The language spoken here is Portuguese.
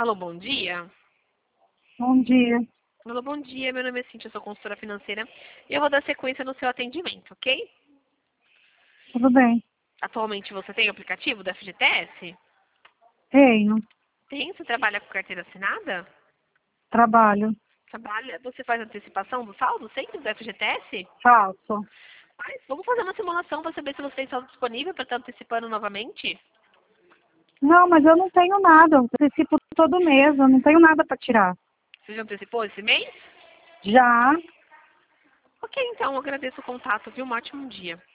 Alô, bom dia. Bom dia. Alô, bom dia. Meu nome é Cintia, eu sou consultora financeira e eu vou dar sequência no seu atendimento, ok? Tudo bem? Atualmente você tem o aplicativo da FGTS? Tenho. Tem? Você trabalha com carteira assinada? Trabalho. Trabalha? Você faz antecipação do saldo sempre da FGTS? Faço. Mas vamos fazer uma simulação para saber se você tem saldo disponível para estar antecipando novamente? Não, mas eu não tenho nada. Eu antecipo todo mês. Eu não tenho nada para tirar. Você já antecipou esse mês? Já. Ok, então, eu agradeço o contato, viu? Um ótimo dia.